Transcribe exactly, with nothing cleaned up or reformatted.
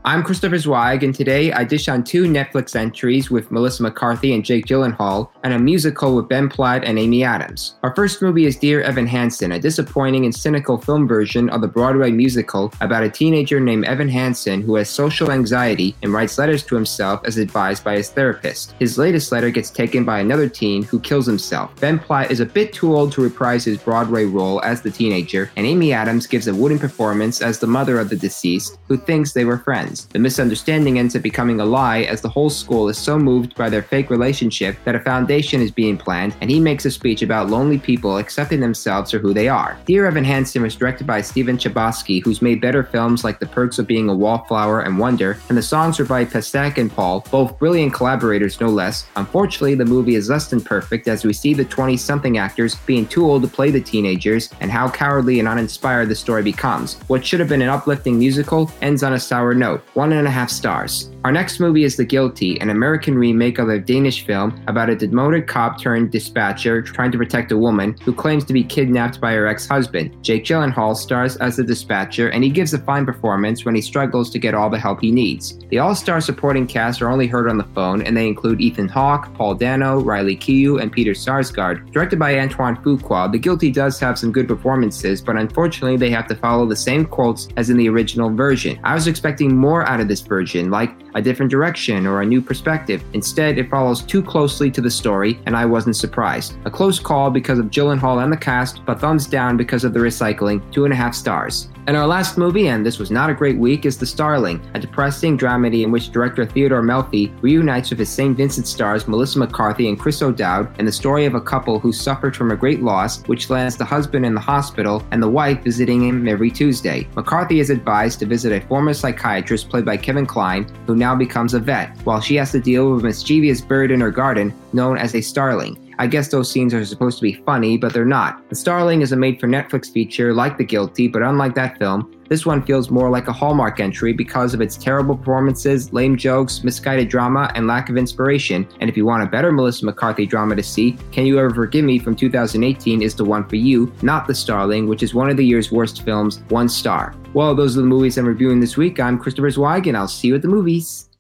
I'm Christopher Zweig, and today I dish on two Netflix entries with Melissa McCarthy and Jake Gyllenhaal, and a musical with Ben Platt and Amy Adams. Our first movie is Dear Evan Hansen, a disappointing and cynical film version of the Broadway musical about a teenager named Evan Hansen who has social anxiety and writes letters to himself as advised by his therapist. His latest letter gets taken by another teen who kills himself. Ben Platt is a bit too old to reprise his Broadway role as the teenager, and Amy Adams gives a wooden performance as the mother of the deceased, who thinks they were friends. The misunderstanding ends up becoming a lie as the whole school is so moved by their fake relationship that a foundation is being planned, and he makes a speech about lonely people accepting themselves for who they are. Dear Evan Hansen was directed by Stephen Chbosky, who's made better films like The Perks of Being a Wallflower and Wonder, and the songs were by Pasek and Paul, both brilliant collaborators no less. Unfortunately, the movie is less than perfect as we see the twenty-something actors being too old to play the teenagers and how cowardly and uninspired the story becomes. What should have been an uplifting musical ends on a sour note. One and a half stars. Our next movie is The Guilty, an American remake of a Danish film about a demoted cop turned dispatcher trying to protect a woman who claims to be kidnapped by her ex-husband. Jake Gyllenhaal stars as the dispatcher, and he gives a fine performance when he struggles to get all the help he needs. The all-star supporting cast are only heard on the phone, and they include Ethan Hawke, Paul Dano, Riley Keough, and Peter Sarsgaard. Directed by Antoine Fuqua, The Guilty does have some good performances, but unfortunately they have to follow the same quotes as in the original version. I was expecting more out of this version, like a different direction or a new perspective. Instead, it follows too closely to the story, and I wasn't surprised. A close call because of Gyllenhaal and the cast, but thumbs down because of the recycling, two and a half stars. And our last movie, and this was not a great week, is The Starling, a depressing dramedy in which director Theodore Melfi reunites with his Saint Vincent stars Melissa McCarthy and Chris O'Dowd in the story of a couple who suffered from a great loss, which lands the husband in the hospital and the wife visiting him every Tuesday. McCarthy is advised to visit a former psychiatrist played by Kevin Kline, who now becomes a vet, while she has to deal with a mischievous bird in her garden known as a starling. I guess those scenes are supposed to be funny, but they're not. The Starling is a made-for-Netflix feature like The Guilty, but unlike that film, this one feels more like a Hallmark entry because of its terrible performances, lame jokes, misguided drama, and lack of inspiration. And if you want a better Melissa McCarthy drama to see, Can You Ever Forgive Me from two thousand eighteen is the one for you, not The Starling, which is one of the year's worst films, one star. Well, those are the movies I'm reviewing this week. I'm Christopher Zweig, and I'll see you at the movies.